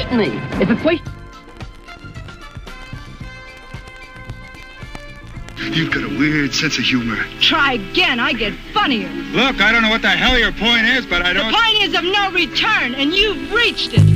hit me. If it's wasted... You've got a weird sense of humor. Try again, I get funnier. Look, I don't know what the hell your point is, but I don't... The point is of no return, and you've reached it.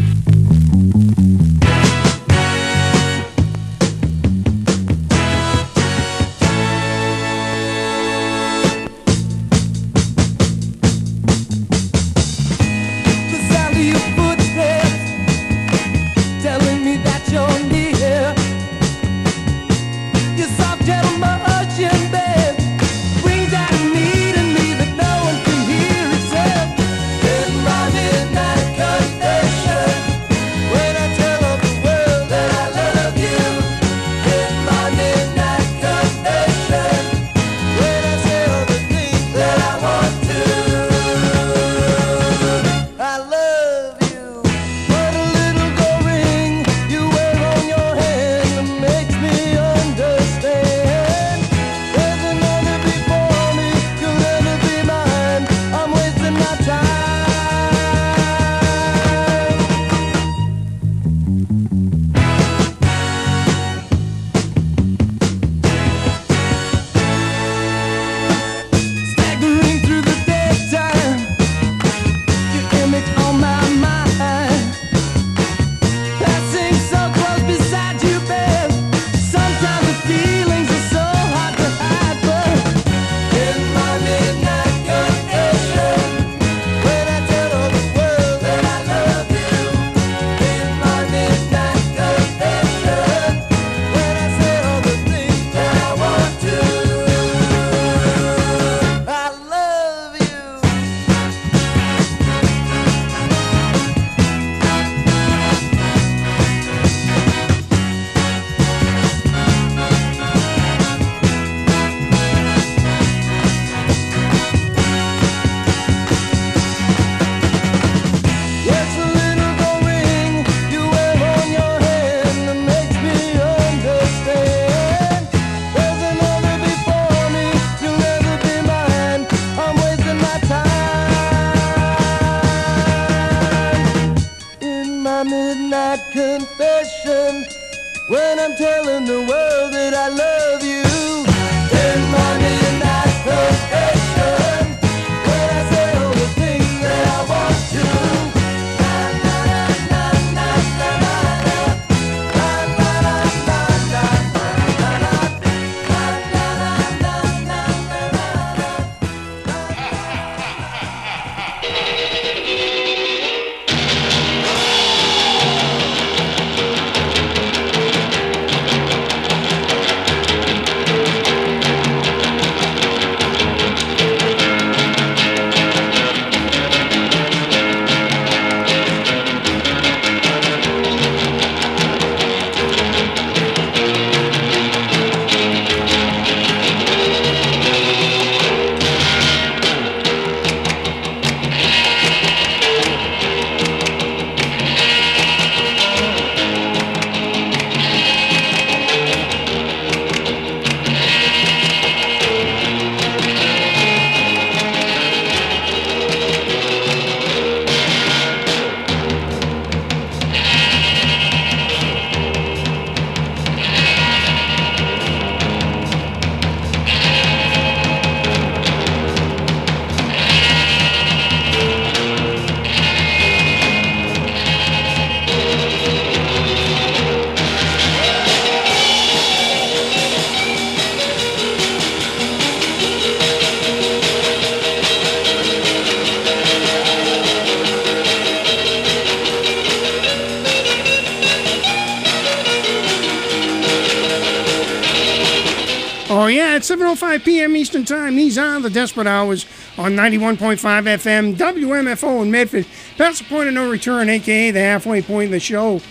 At 7:05 p.m. Eastern Time, these are the Desperate Hours on 91.5 FM, WMFO in Medford. That's the point of no return, a.k.a. the halfway point of the show.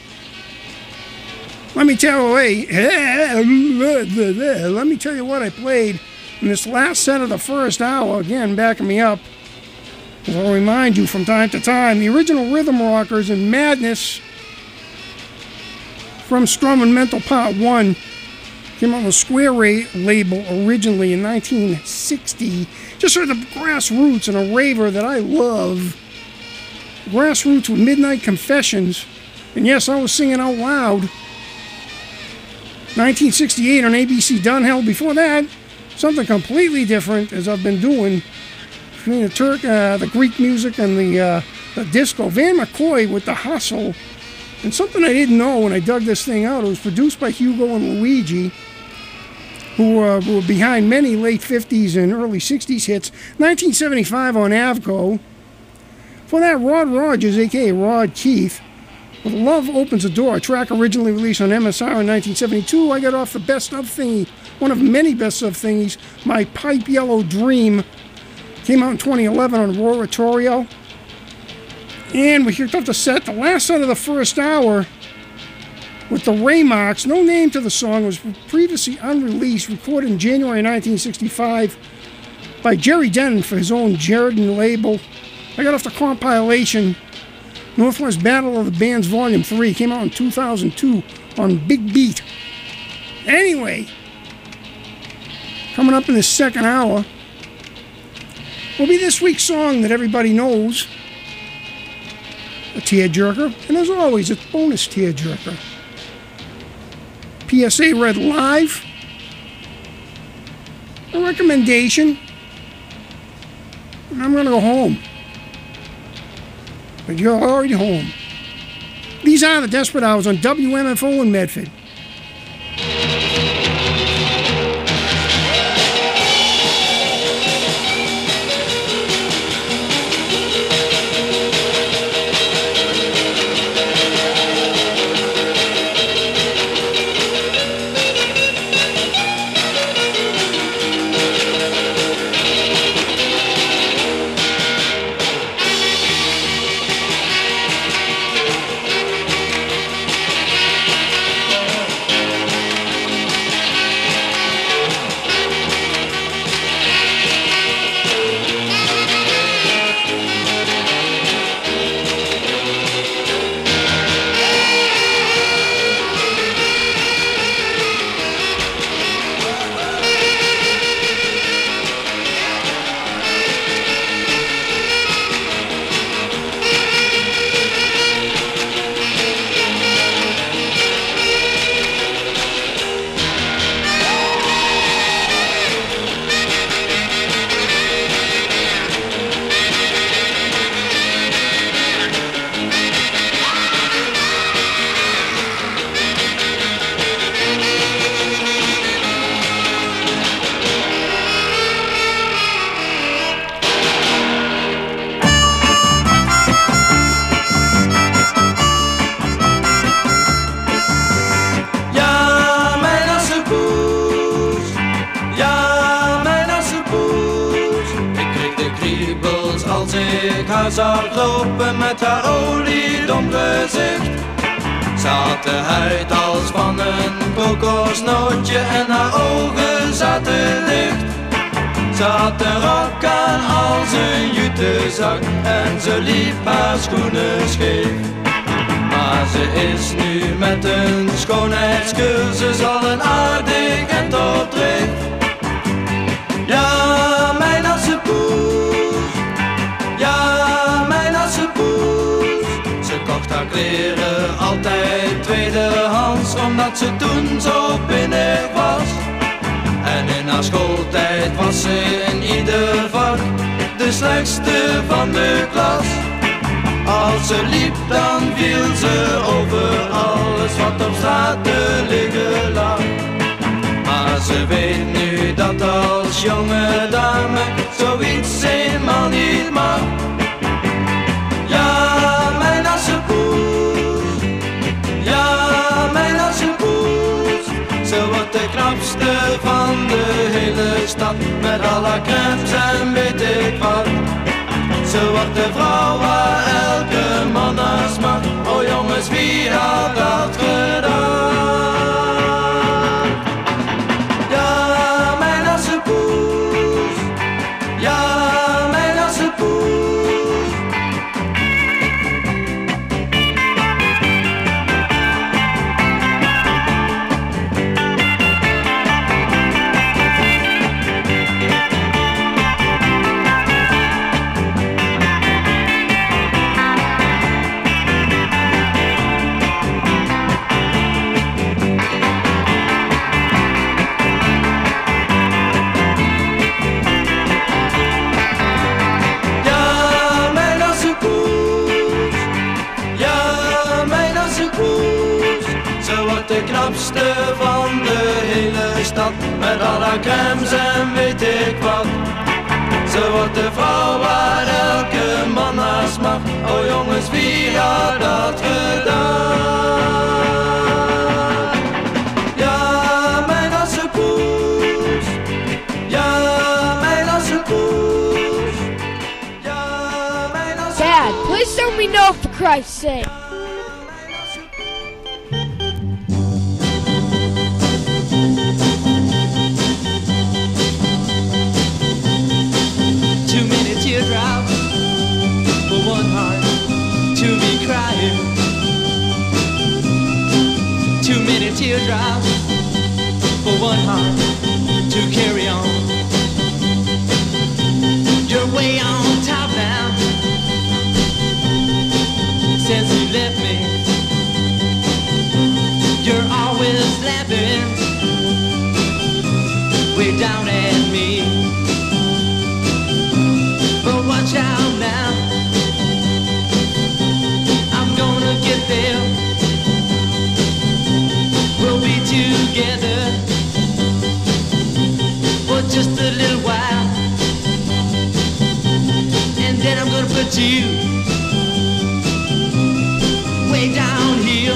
Let me tell you what I played in this last set of the first hour. Again, backing me up. I'll remind you from time to time, the original Rhythm Rockers and Madness from Strum and Mental Part 1 came on the Square label originally in 1960. Just sort of the Grassroots and a raver that I love. Grassroots with Midnight Confessions. And yes, I was singing out loud. 1968 on ABC Dunhill. Before that, something completely different, as I've been doing. Between the Greek music and the disco. Van McCoy with The Hustle. And something I didn't know when I dug this thing out, it was produced by Hugo and Luigi, who were behind many late 50s and early 60s hits. 1975 on Avco. For that, Rod Rogers, a.k.a. Rod Keith, with Love Opens the Door, a track originally released on MSR in 1972. I got off the best of thingy, one of many best of thingies, My Pipe Yellow Dream. Came out in 2011 on Roratorio. And we kicked off the set, the last set of the first hour, with the Raymarks. No name to the song. It was previously unreleased, recorded in January 1965 by Jerry Denton for his own Jerden label. I got off the compilation Northwest Battle of the Bands Volume 3. Came out in 2002 on Big Beat. Anyway, coming up in this second hour will be this week's song that everybody knows, a tearjerker, and as always, it's bonus tearjerker. PSA read live, a recommendation, and I'm going to go home. But you're already home. These are the Desperate Hours on WMFO in Medford. Zag lopen met haar oliedom gezicht. Ze had de huid als van een kokosnootje en haar ogen zaten dicht. Ze had een rok aan als een jutezak en ze liep haar schoenen scheef. Maar ze is nu met een schoonheidscursus al een aardig en op dreef. Ja, mijn assepoes, ja, mijn assepoes. Ze kocht haar kleren altijd tweedehands, omdat ze toen zo pinnig was. En in haar schooltijd was ze in ieder vak de slechtste van de klas. Als ze liep dan viel ze over alles wat op straat te liggen lag. Maar ze weet nu dat als jonge dame zoiets eenmaal niet mag. Ja, mijn assepoes, ja, mijn assepoes. Ze wordt de knapste van de hele stad, met al haar crèmes en weet ik wat. Ze wordt de vrouw waar elke man naar smacht. Oh jongens, wie had dat gedaan? Ja, mijn assepoes, ja, mijn assepoes. wordt de knapste van de hele stad. Met al haar crèmes en weet ik wat. Ze wordt de vrouw waar elke man naar smacht. Oh jongens, wie had dat gedaan? Ja, mijn assenpoes. Ja, mijn assenpoes. Ja, mijn assenpoes. Dad, please tell me no for Christ's sake. Too many teardrops for one heart to be crying. Too many teardrops for one heart to carry on. You're way on top now since you left me. You're always laughing way down at me. But watch out now, I'm gonna get there. We'll be together for just a little while, and then I'm gonna put you way down here,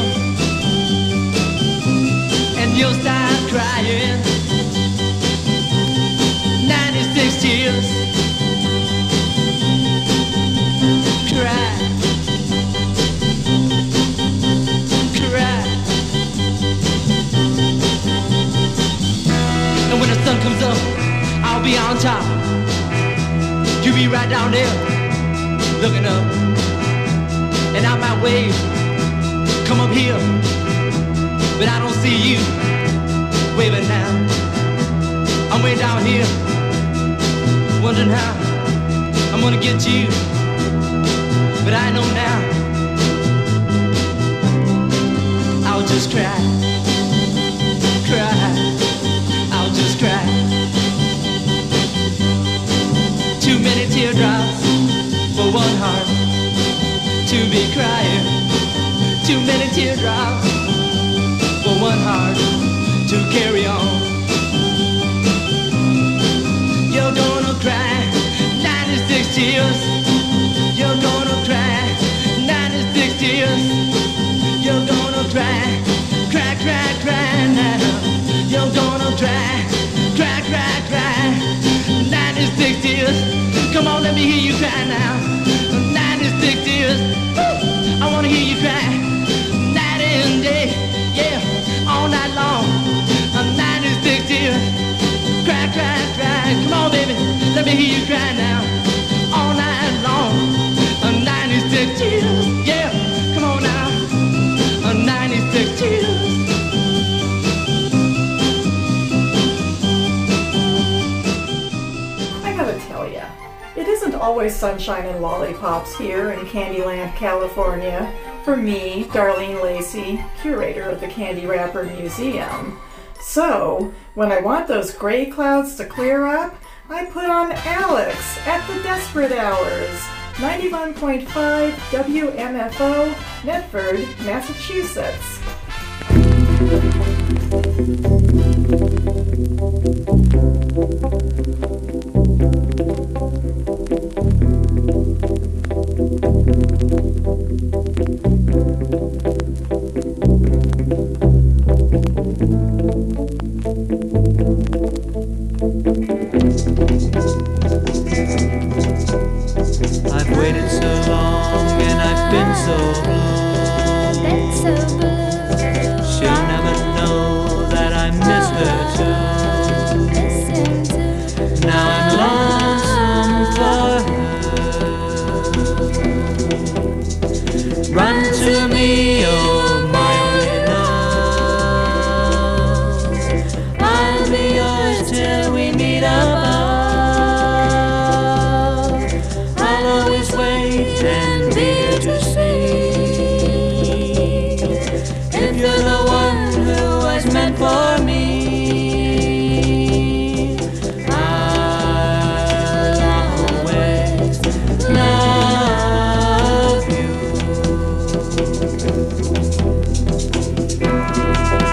and you'll start crying 96 tears. Cry, cry. And when the sun comes up, I'll be on top. You'll be right down there, looking up. And I might wave, come up here, but I don't see you waving now. I'm way down here, wondering how I'm gonna get you. But I know now, I'll just cry, cry, I'll just cry. Too many teardrops for one heart to be crying. Too many teardrops for one heart to carry on. You're gonna cry 96 tears. You're gonna cry 96 tears. You're gonna cry, cry, cry, cry now. You're gonna cry, cry, cry, cry 96 tears. Come on, let me hear you cry now. 96 tears. Woo! I wanna hear you cry night and day, yeah, all night long. 96 tears. Cry, cry, cry. Come on, baby, let me hear you cry now. All night long. 96 tears, yeah, come on now. 96 tears. I gotta tell ya, it isn't always sunshine and lollipops here in Candyland, California. For me, Darlene Lacey, curator of the Candy Wrapper Museum. So, when I want those gray clouds to clear up, I put on Alex at the Desperate Hours. 91.5 WMFO, Medford, Massachusetts. I've waited so long and I've been so blue. She'll never know that I miss her too. Now I'm lonesome for her. Run to me, oh my only love. I'll be yours till we meet above. And be to see if you're the one who was meant for me. I'll always love you.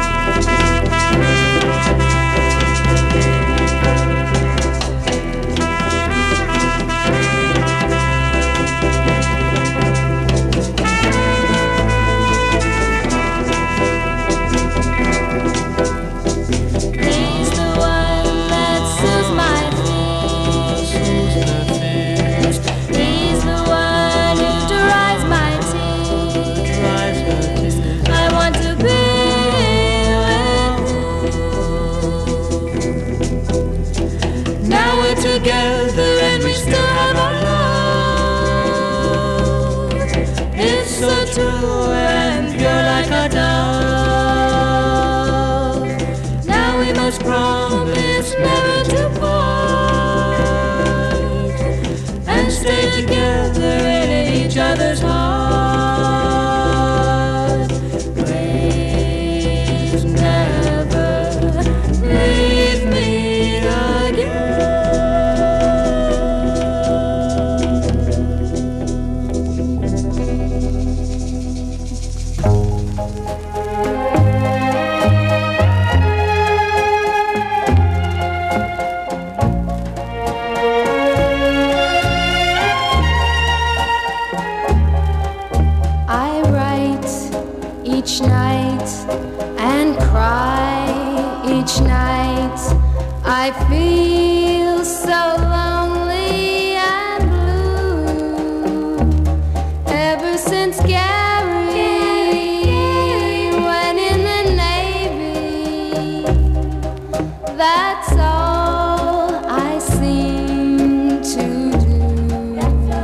each night and cry each night. I feel so lonely and blue ever since Gary went in the Navy. That's all I seem to do.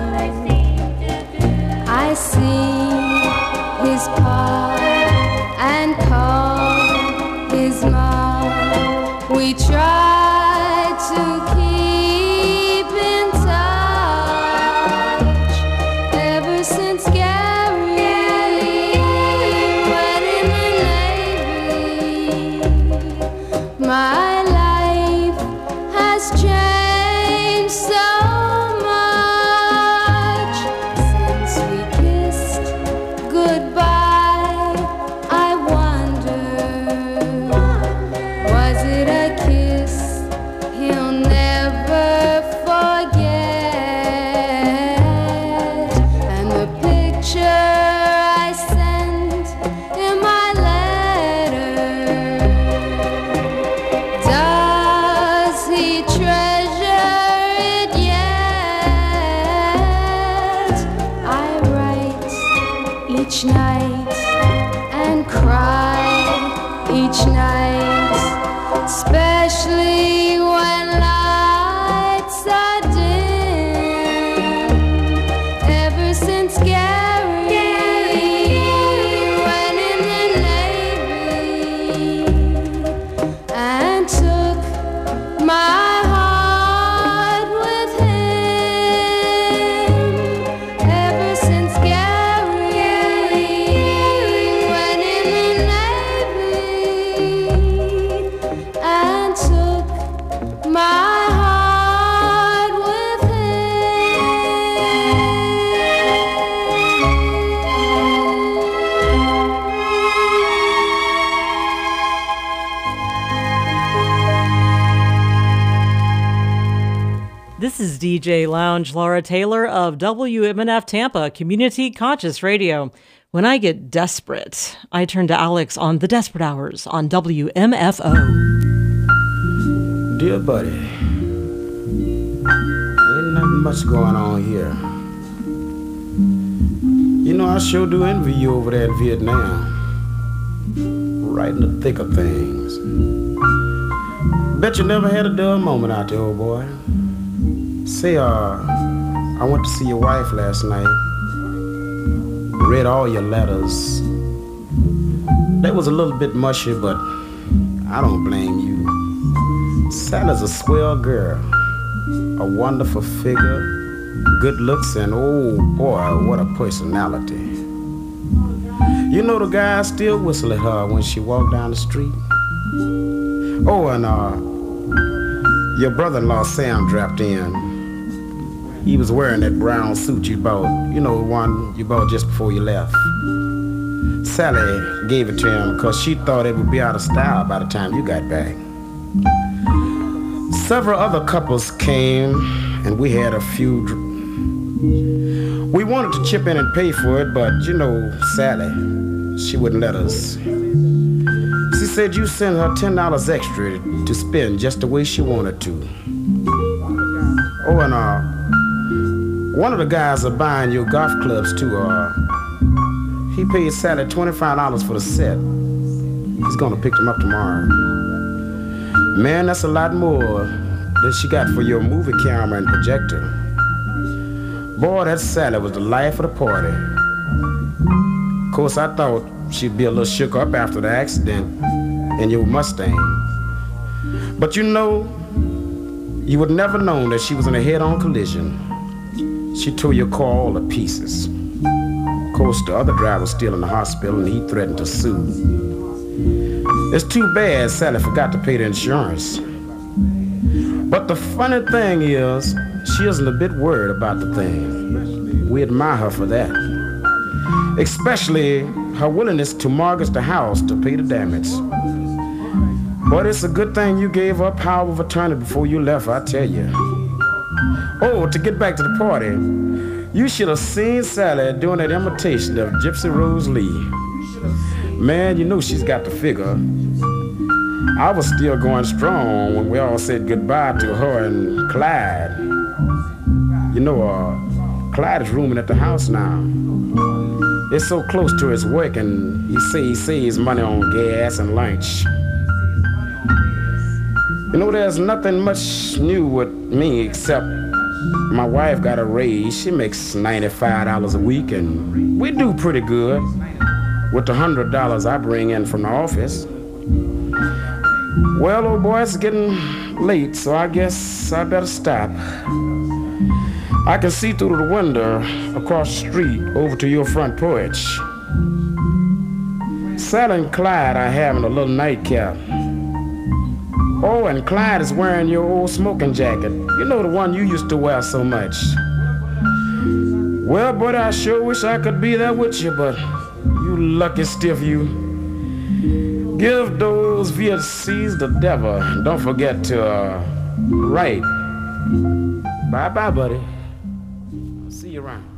I see his pa and call his mom. We try to keep in touch ever since Gary went in the Navy. My life has changed so much since we kissed goodbye. I wonder, was it a kiss he'll never forget? And the picture I sent in my letter, does he treasure it yet? I write each night and cry each night, especially when lights are dim. Ever since Gary went in the Navy and took my heart with him. Ever since Gary went in the Navy and took my heart with This is DJ Lounge Laura Taylor of WMNF Tampa, Community Conscious Radio. When I get desperate, I turn to Alex on The Desperate Hours on WMFO. Dear buddy, ain't nothing much going on here. You know, I sure do envy you over there in Vietnam, right in the thick of things. Bet you never had a dull moment out there, old boy. Say, I went to see your wife last night. Read all your letters. They was a little bit mushy, but I don't blame you. Sally's a swell girl, a wonderful figure, good looks, and oh boy, what a personality. You know the guys still whistle at her when she walked down the street. Oh, and your brother-in-law Sam dropped in. He was wearing that brown suit you bought, you know, the one you bought just before you left. Sally gave it to him because she thought it would be out of style by the time you got back. Several other couples came, and we had a few. We wanted to chip in and pay for it, but you know, Sally, she wouldn't let us. She said you sent her $10 extra to spend just the way she wanted to. Oh, and one of the guys are buying your golf clubs too. He paid Sally $25 for the set. He's gonna pick them up tomorrow. Man, that's a lot more than she got for your movie camera and projector. Boy, that Sally was the life of the party. Of course, I thought she'd be a little shook up after the accident in your Mustang. But you know, you would never known that she was in a head-on collision. She tore your car all to pieces. Of course, the other driver was still in the hospital and he threatened to sue. It's too bad Sally forgot to pay the insurance. But the funny thing is, she isn't a bit worried about the thing. We admire her for that. Especially her willingness to mortgage the house to pay the damage. But it's a good thing you gave up power of attorney before you left, I tell you. Oh, to get back to the party, you should have seen Sally doing that imitation of Gypsy Rose Lee. Man, you know she's got the figure. I was still going strong when we all said goodbye to her and Clyde. You know, Clyde is rooming at the house now. It's so close to his work, and he saves money on gas and lunch. You know, there's nothing much new with me except my wife got a raise. She makes $95 a week, and we do pretty good with the $100 I bring in from the office. Well, old boy, it's getting late, so I guess I better stop. I can see through the window across the street over to your front porch. Sally and Clyde are having a little nightcap. Oh, and Clyde is wearing your old smoking jacket. You know, the one you used to wear so much. Well, buddy, I sure wish I could be there with you, but you lucky stiff you. Give those VFCs the devil. And don't forget to write. Bye-bye, buddy. I'll see you around.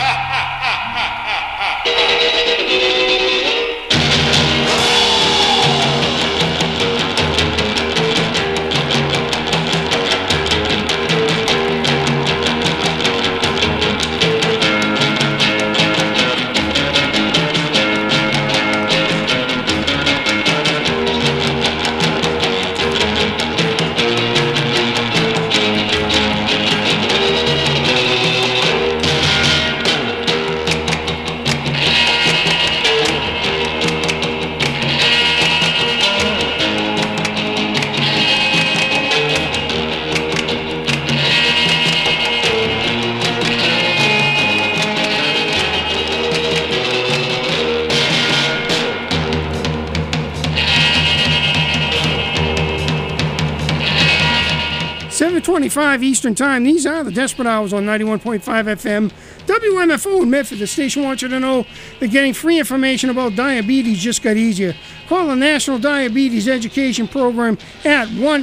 7:25 Eastern Time. These are the Desperate Hours on 91.5 FM. WMFO in Medford. The station wants you to know that getting free information about diabetes just got easier. Call the National Diabetes Education Program at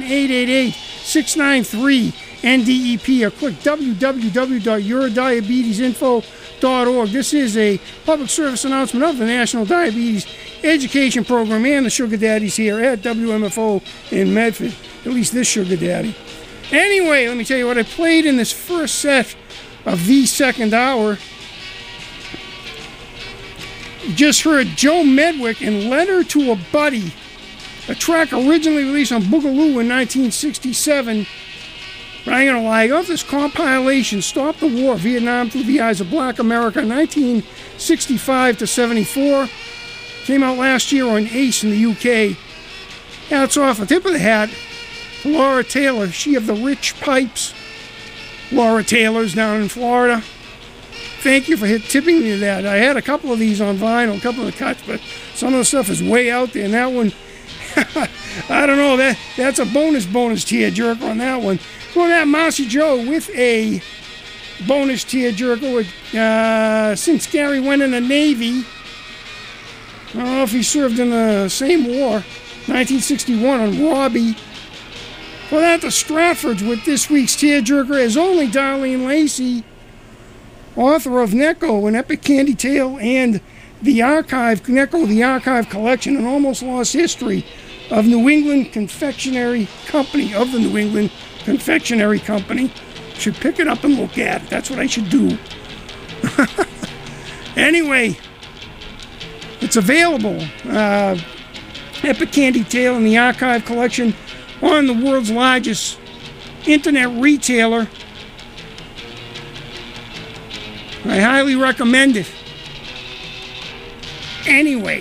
1-888-693-NDEP or click www.yourdiabetesinfo.org. This is a public service announcement of the National Diabetes Education Program and the Sugar Daddies here at WMFO in Medford. At least this Sugar Daddy. Anyway, let me tell you what I played in this first set of the second hour. You just heard Joe Medwick and Letter to a Buddy, a track originally released on Boogaloo in 1967. But I ain't gonna lie, off this compilation, Stop the War, Vietnam Through the Eyes of Black America, 1965 to 74. Came out last year on Ace in the UK. Hats off, a tip of the hat. Laura Taylor, she of the Rich Pipes. Laura Taylor's down in Florida. Thank you for tipping me that. I had a couple of these on vinyl, a couple of the cuts, but some of the stuff is way out there. And that one, I don't know, that's a bonus tearjerker on that one. Well, that Marcy Joe with a bonus tearjerker since Gary went in the Navy. I don't know if he served in the same war, 1961 on Robbie. Well, at the Stratfords with this week's tearjerker is only Darlene Lacey, author of Necco, an epic candy tale, and the Archive, Necco, the Archive Collection, an almost lost history of New England Confectionery Company, of the New England Confectionery Company. Should pick it up and look at it. That's what I should do. Anyway, it's available. Epic Candy Tale and the Archive Collection on the world's largest internet retailer. I highly recommend it. Anyway,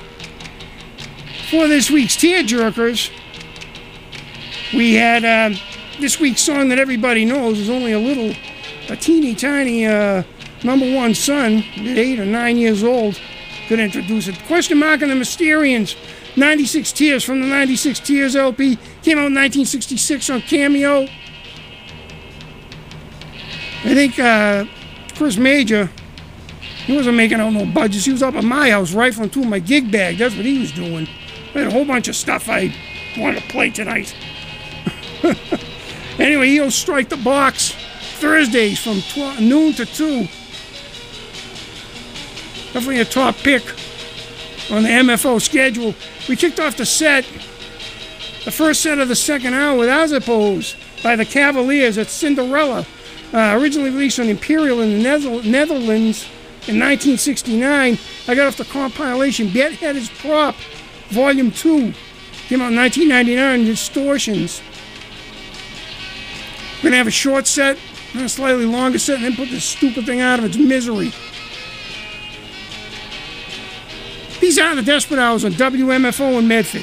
for this week's tearjerkers, we had this week's song that everybody knows is only a teeny tiny number one son, 8 or 9 years old, could introduce it. Question Mark and the Mysterians, 96 Tears from the 96 Tears LP, came out in 1966 on Cameo. I think Chris Major, he wasn't making out no budgets. He was up at my house rifling through my gig bag. That's what he was doing. I had a whole bunch of stuff I wanted to play tonight. Anyway, he'll strike the box Thursdays from noon to 2. Definitely a top pick. on the MFO schedule. We kicked off the first set of the second hour with As Opposed by the Cavaliers. It's Cinderella, originally released on Imperial in the Netherlands in 1969. I got off the compilation Bedhead's Prop, Volume 2. Came out in 1999, Distortions. We're going to have a short set, and a slightly longer set, and then put this stupid thing out of its misery. These are the Desperate Hours on WMFO in Medford.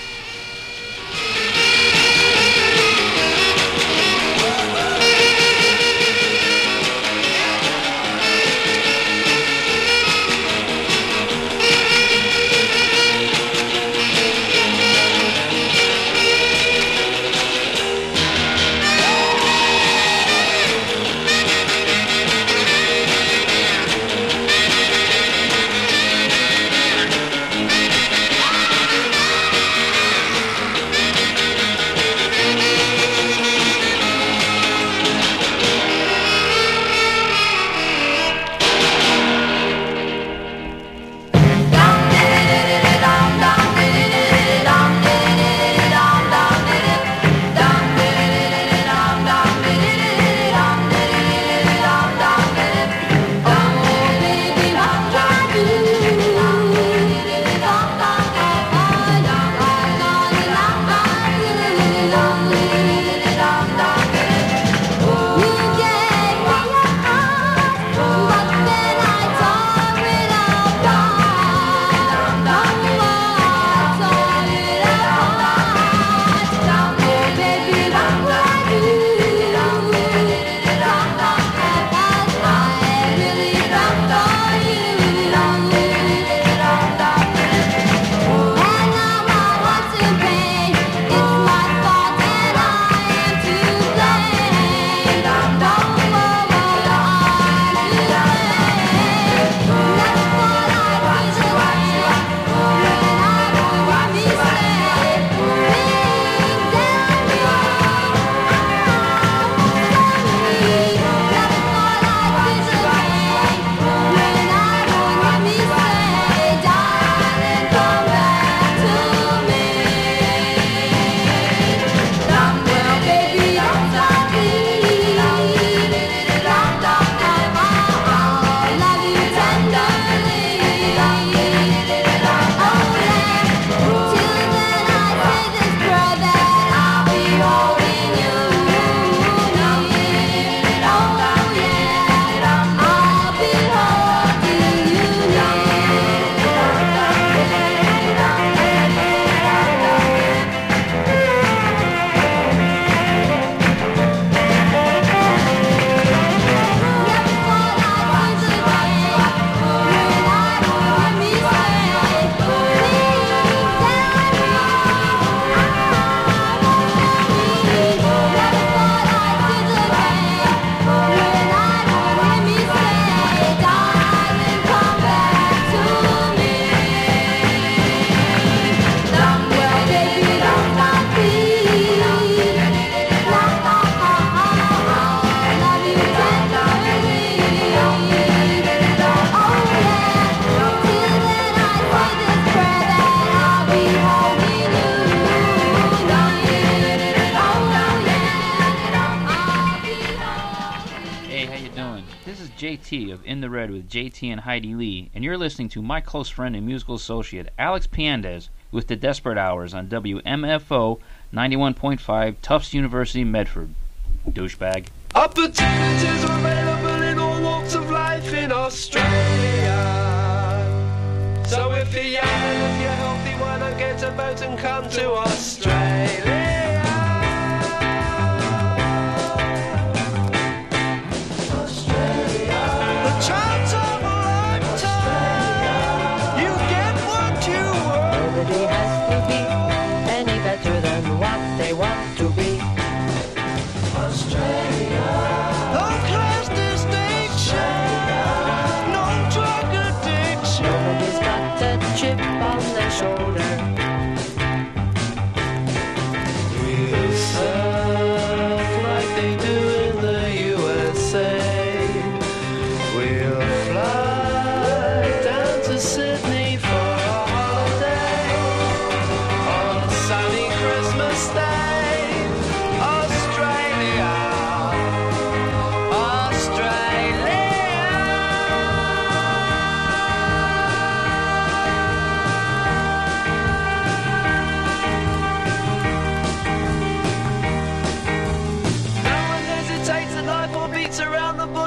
JT of In the Red with JT and Heidi Lee, and you're listening to my close friend and musical associate Alex Piandez with the Desperate Hours on WMFO 91.5 Tufts University, Medford. Douchebag. Opportunities are available in all walks of life in Australia. So if you're young and if you're healthy, why not get a boat and come to Australia? Nobody has to be any better than what they want to be. Australia. No class distinction, no drug addiction. Nobody's got a chip on their shoulder. We'll surf like they do in the USA. We'll fly down to Sydney for a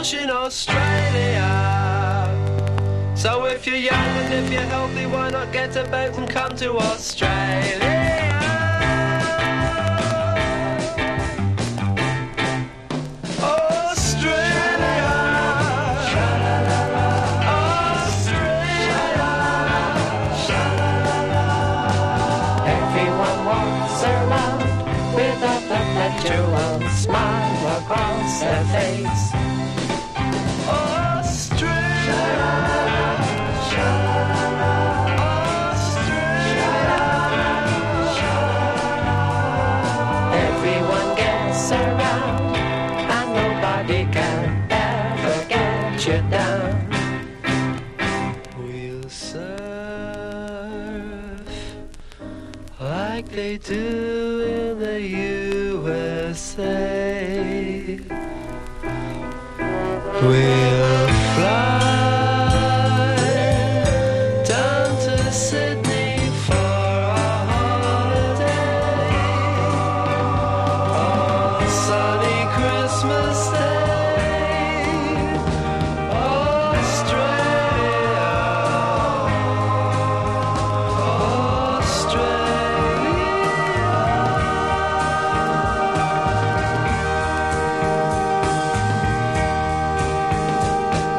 bush in Australia. So if you're young and if you're healthy, why not get a boat and come to Australia? Perpetual smile across their face. Australia, everyone gets around, and nobody can ever get you down. We'll surf like they do in the USA. We'll fly down to Sydney for a holiday on sunny Christmas Day. Australia, Australia.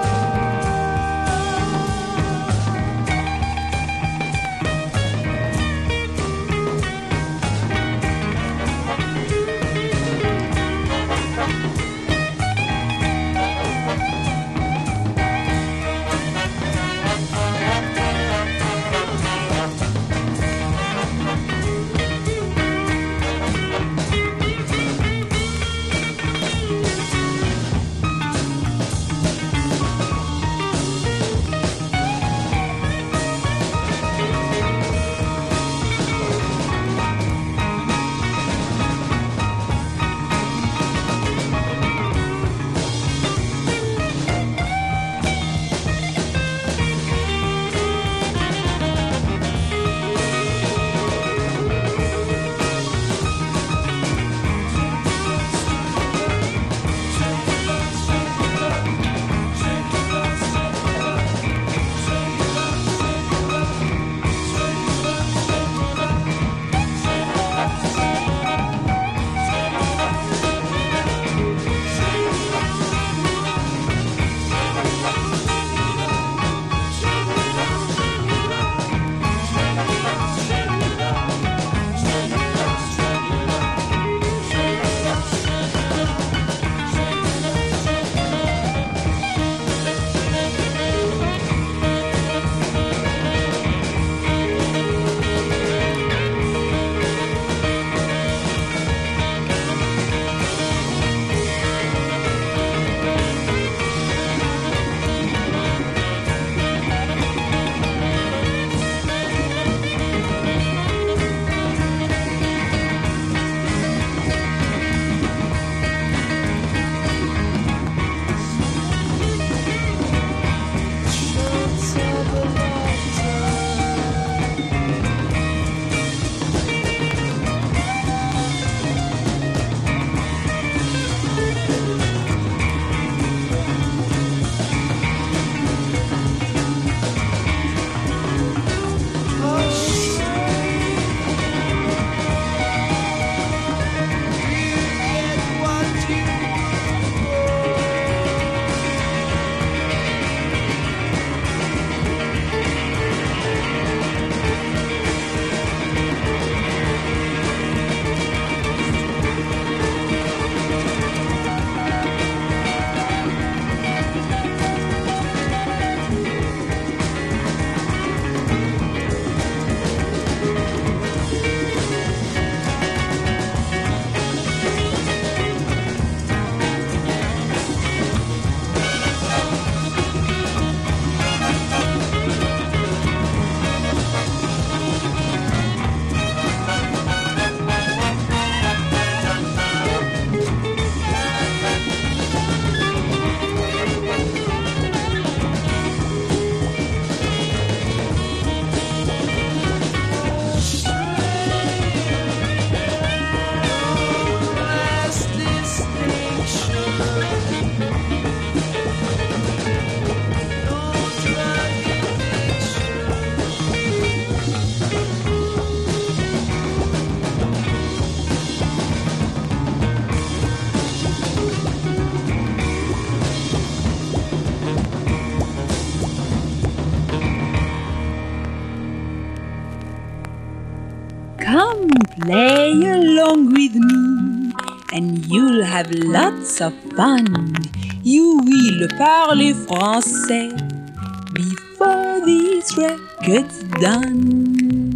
Come play along with me and you'll have lots of fun. You will parler français before this record's done.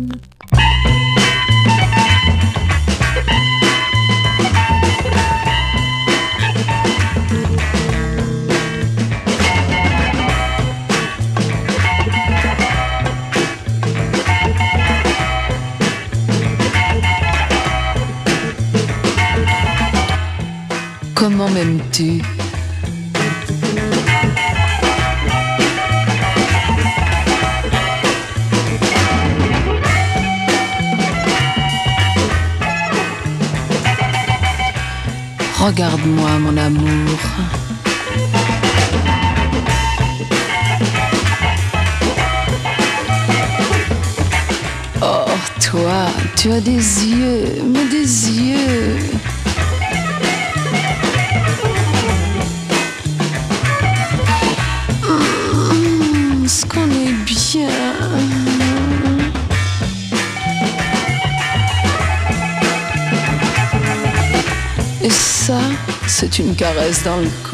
Comment m'aimes-tu? Regarde-moi, mon amour. Oh, toi, tu as des yeux, mais des yeux. Ce qu'on est bien. Et ça, c'est une caresse dans le cou.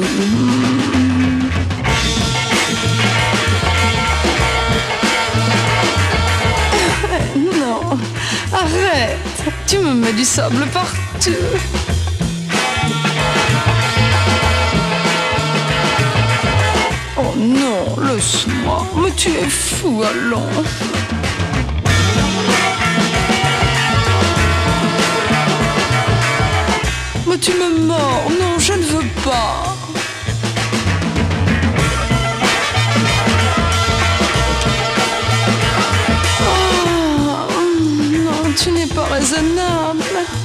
Non, arrête. Tu me mets du sable partout. Oh non, laisse-moi. Mais tu es fou, allons. Mais tu me mords. Non, je ne veux pas. Oh, non, tu n'es pas raisonnable.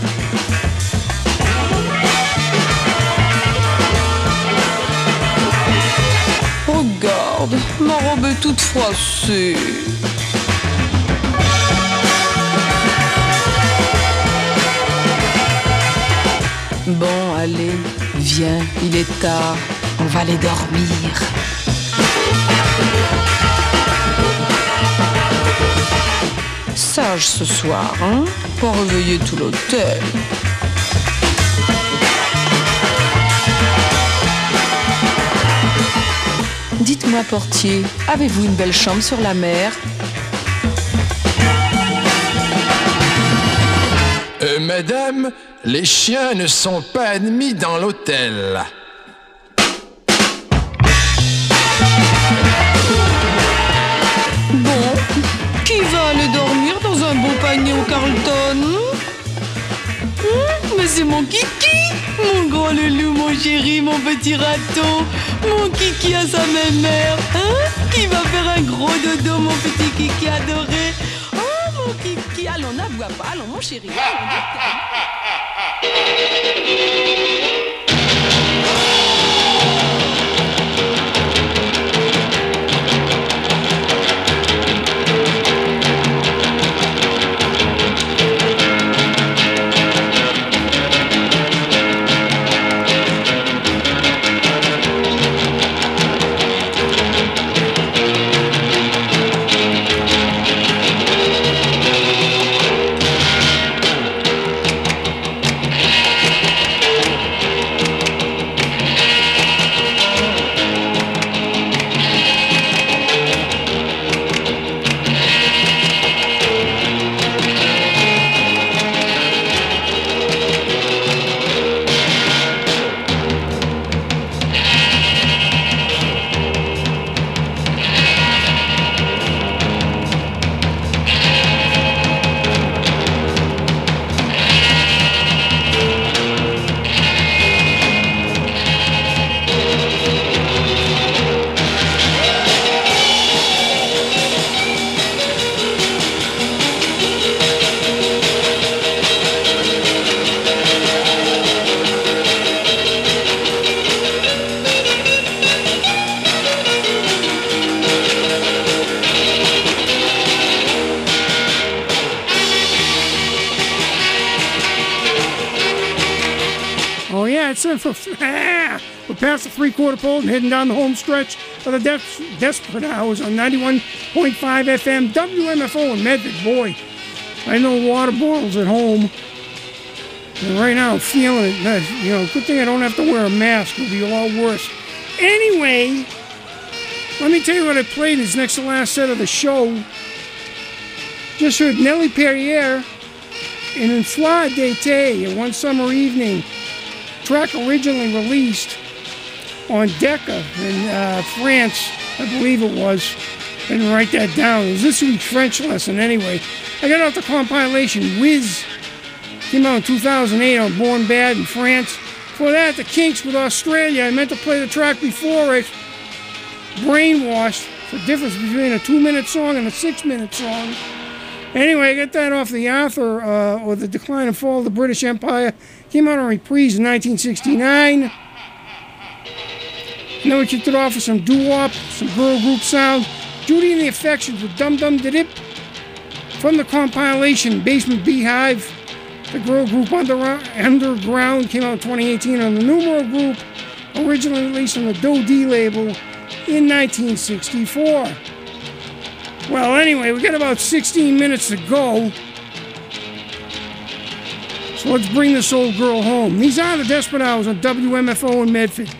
Regarde, ma robe est toute froissée. Bon, allez, viens, il est tard, on va aller dormir. Sage ce soir, hein, pour réveiller tout l'hôtel. Dites-moi, portier, avez-vous une belle chambre sur la mer? Madame, les chiens ne sont pas admis dans l'hôtel. Bon, qui va aller dormir dans un beau panier au Carlton? Mais c'est mon kiki, mon gros loulou, mon chéri, mon petit raton, mon kiki à sa mère, hein? Qui va faire un gros dodo, mon petit kiki adoré. Oh, mon kiki, allons, n'aboie pas, allons, mon chéri, We're past the three-quarter pole and heading down the home stretch of the Desperate Hours on 91.5 FM WMFO in Medford. Boy, I have no water bottles at home. And right now I'm feeling it. Good thing I don't have to wear a mask. It'll be a lot worse. Anyway, let me tell you what I played this next to last set of the show. Just heard Nelly Perrier in Un Soir d'été, One Summer Evening. Track originally released on Decca in France, I believe it was. I didn't write that down. It was this week's French lesson anyway. I got off the compilation Whiz. Came out in 2008 on Born Bad in France. Before that, The Kinks with Australia. I meant to play the track before it. Brainwashed. The difference between a 2-minute song and a 6-minute song. Anyway, I got that off the Arthur, or The Decline and Fall of the British Empire. Came out on Reprise in 1969. And then we kicked it off with some doo-wop, some girl group sound. Judy and the Affections with Dum Dum Da Dip. From the compilation Basement Beehive. The girl group Underground came out in 2018 on the Numero Group. Originally released on the Do D label in 1964. Well, anyway, we got about 16 minutes to go. So let's bring this old girl home. These are the Desperate Hours on WMFO in Medford.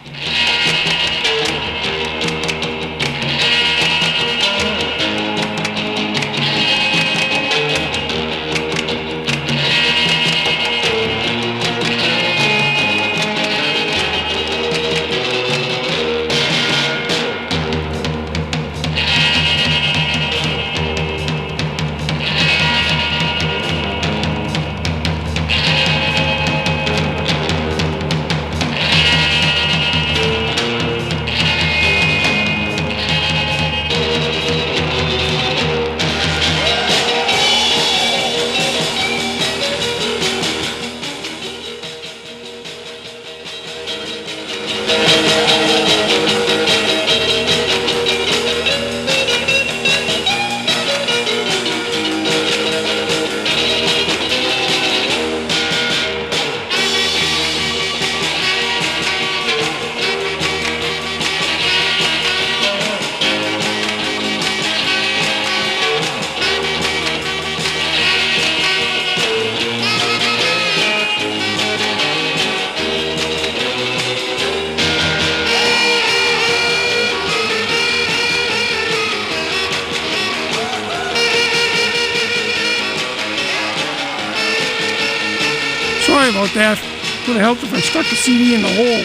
Sorry about that. Would have helped if I stuck the CD in the hole.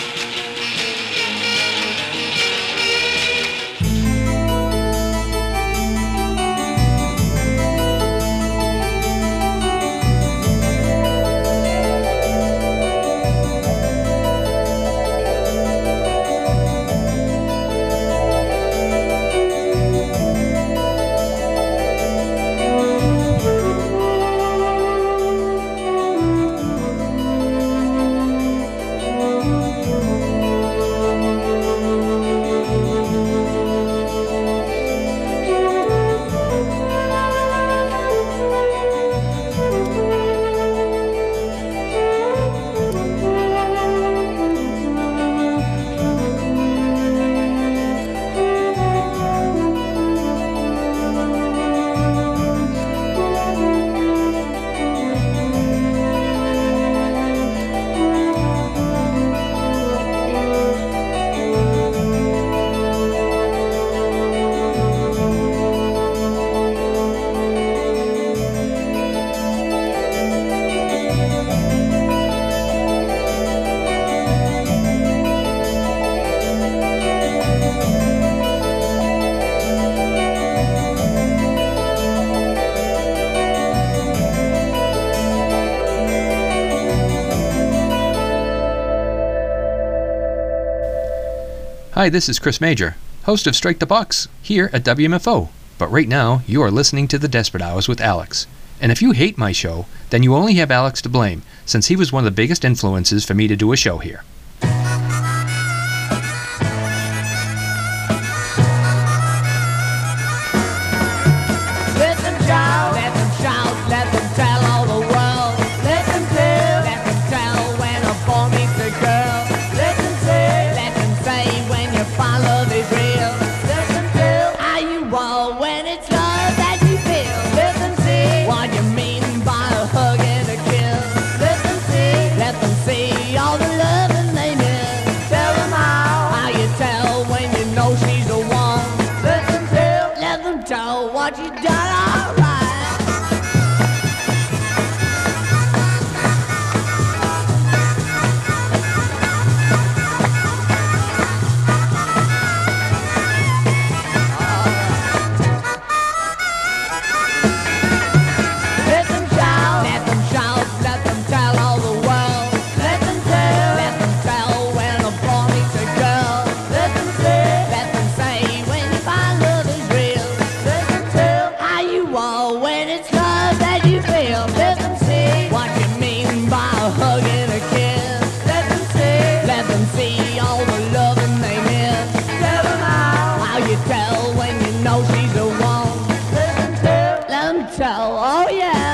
Hi, this is Chris Major, host of Strike the Box, here at WMFO. But right now, you are listening to The Desperate Hours with Alex. And if you hate my show, then you only have Alex to blame, since he was one of the biggest influences for me to do a show here. What you when it's love that you feel. Let them see what you mean by a hug and a kiss. Let them see all the loving they miss. Tell them how you tell when you know she's the one. Let them tell, oh yeah.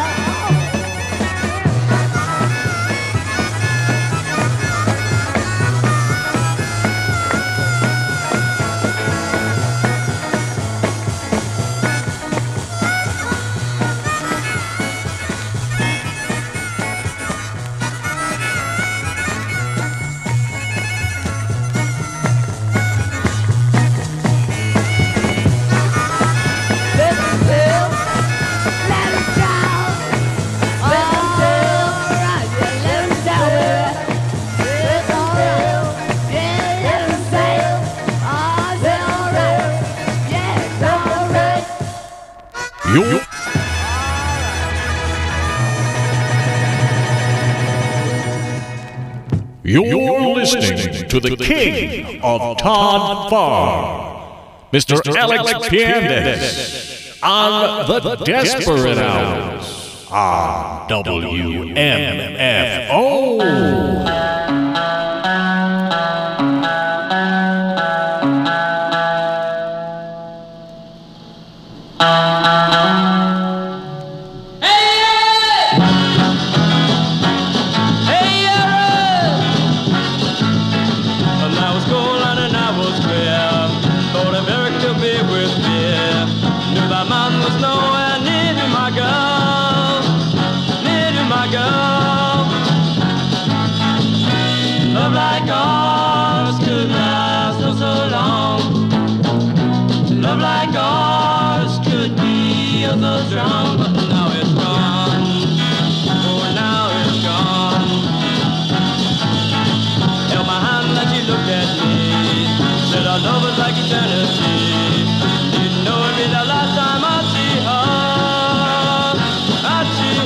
You're listening to the king of Todd Farr, Mr. Alex Piandes, on the Desperate Hours on WMFO. Strong, but now it's gone. Oh, now it's gone. Held my hand and she looked at me. Said our love was like eternity. Didn't know it'd be the last time I'd see her. I'd see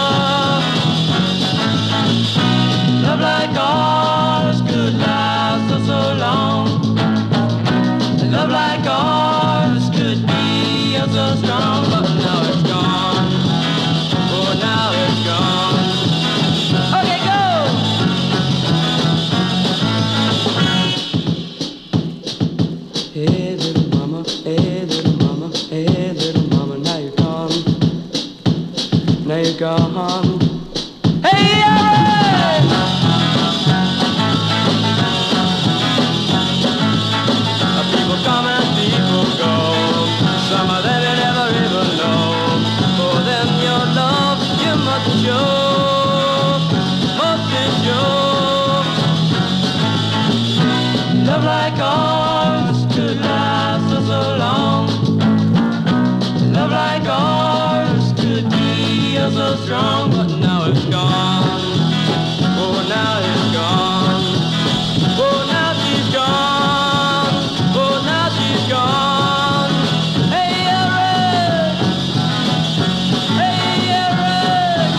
her. Love like ours could last for so long. Love like ours could be so strong, but now it's gone. Oh, now it's gone. Okay, go! Hey, little mama, hey, little mama, hey, little mama, now you're gone. Now you're gone. Hey, people come and people go. Some of them you never even know. For them your love you must show. Love like ours could last for so long. Love like ours could be so strong, but now it's gone. Oh, now it's gone. Oh, now she's gone. Oh, now she's gone. Hey, Eric! Hey, Eric!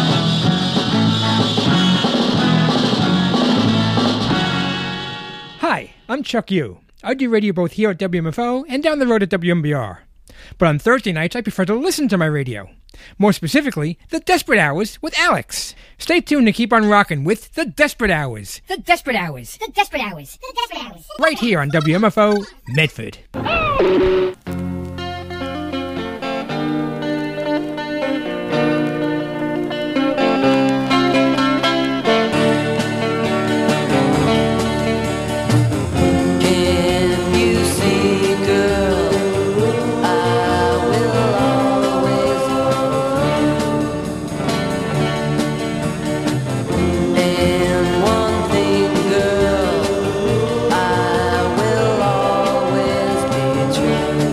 Hi, I'm Chuck Yu. I do radio both here at WMFO and down the road at WMBR. But on Thursday nights, I prefer to listen to my radio. More specifically, The Desperate Hours with Alex. Stay tuned to keep on rocking with The Desperate Hours. The Desperate Hours. The Desperate Hours. The Desperate Hours. Right here on WMFO, Medford. True.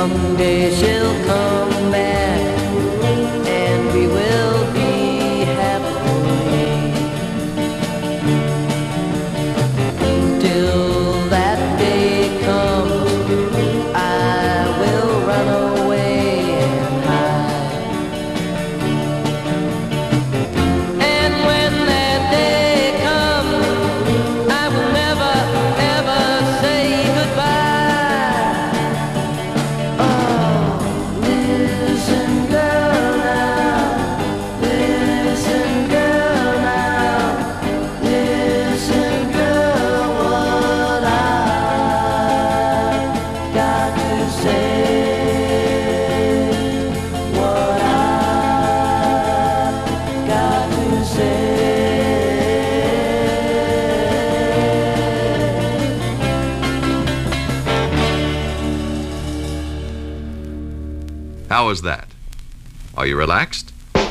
Someday she'll come back and we will be happy. Till that day comes, I will run away and hide. And when that day comes, I will never ever say goodbye. Oh, listen, girl, now. Listen, girl, now. Listen, girl, what I've got to say. What I've got to say. How was that? Are you relaxed?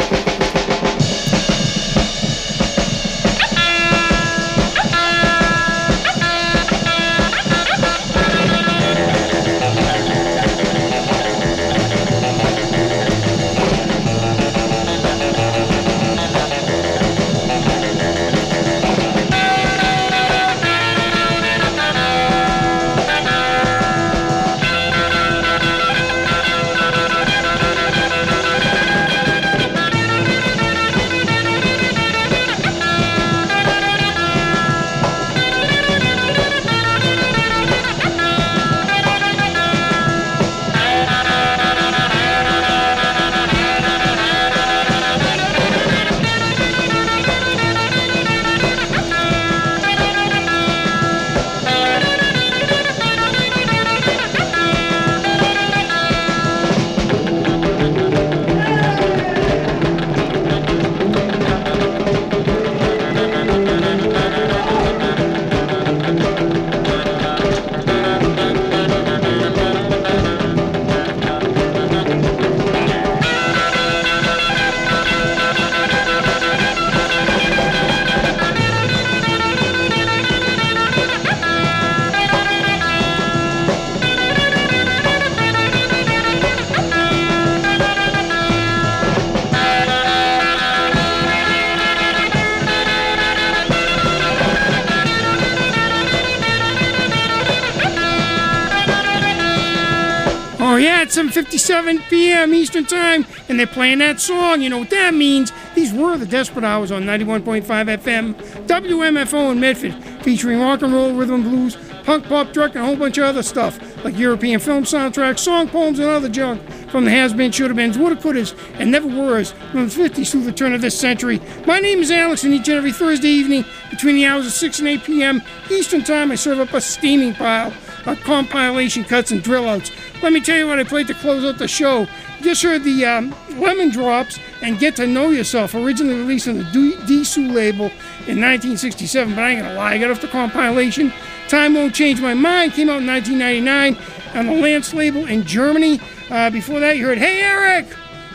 Oh yeah, it's 7:57 p.m. Eastern Time, and they're playing that song. You know what that means? These were the Desperate Hours on 91.5 FM, WMFO in Medford, featuring rock and roll, rhythm and blues, punk, pop, drug, and a whole bunch of other stuff, like European film soundtracks, song poems, and other junk from the has-been, should-have-beens, woulda-couldas, and never-weres from the 50s through the turn of this century. My name is Alex, and each and every Thursday evening, between the hours of 6 and 8 p.m. Eastern Time, I serve up a steaming pile of compilation cuts and drill-outs. Let me tell you what I played to close out the show. Just heard the Lemon Drops and Get to Know Yourself, originally released on the D-Sue label in 1967, but I ain't gonna lie, I got off the compilation. Time Won't Change My Mind came out in 1999 on the Lance label in Germany. Before that, you heard Hey Eric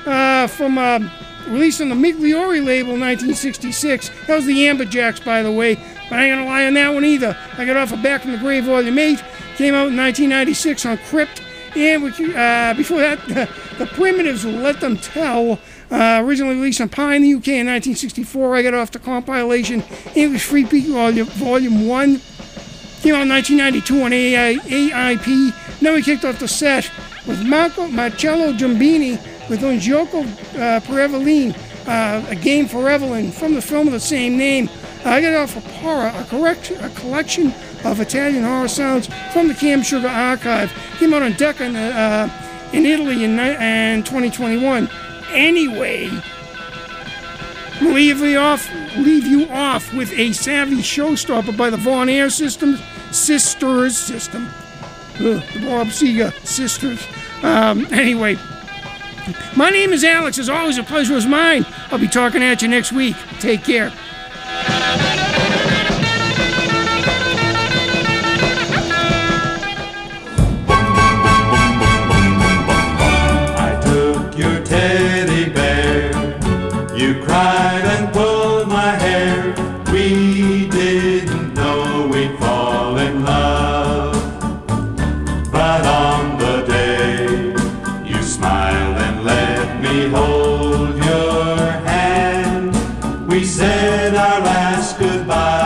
from released on the Migliore label in 1966. That was the Amberjacks, by the way, but I ain't gonna lie on that one either. I got off of Back from the Grave Volume 8, came out in 1996 on Crypt. And before that, the Primitives, Let Them Tell, originally released on Pie in the UK in 1964. I got off the compilation English Free Peak Volume 1. Came out in 1992 on AIP. Then we kicked off the set with Marcello Giambini with Un Gioco per Evelyn, A Game for Evelyn, from the film of the same name. I got off of Para, a collection of Italian horror sounds from the Cam Sugar archive. Came out on Decca in Italy in 2021. Anyway, leave you off with a savvy showstopper by the Von Air Sisters. The Bob Seger Sisters. Anyway, my name is Alex. As always, a pleasure is mine. I'll be talking at you next week. Take care. Your teddy bear, you cried and pulled my hair. We didn't know we'd fall in love.